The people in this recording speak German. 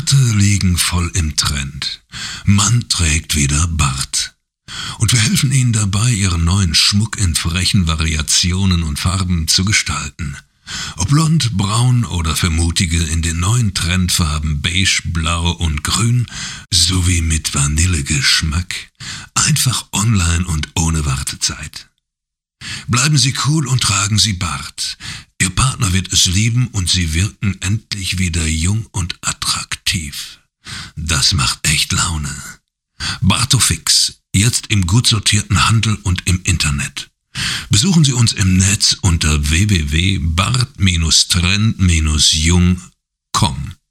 Bärte liegen voll im Trend. Man trägt wieder Bart. Und wir helfen Ihnen dabei, Ihren neuen Schmuck in frechen Variationen und Farben zu gestalten. Ob blond, braun oder für Mutige in den neuen Trendfarben beige, blau und grün, sowie mit Vanillegeschmack. Einfach online und ohne Wartezeit. Bleiben Sie cool und tragen Sie Bart. Ihr Partner wird es lieben und Sie wirken endlich wieder jung und attraktiv. Das macht echt Laune. Bartofix, jetzt im gut sortierten Handel und im Internet. Besuchen Sie uns im Netz unter www.bart-trend-jung.com.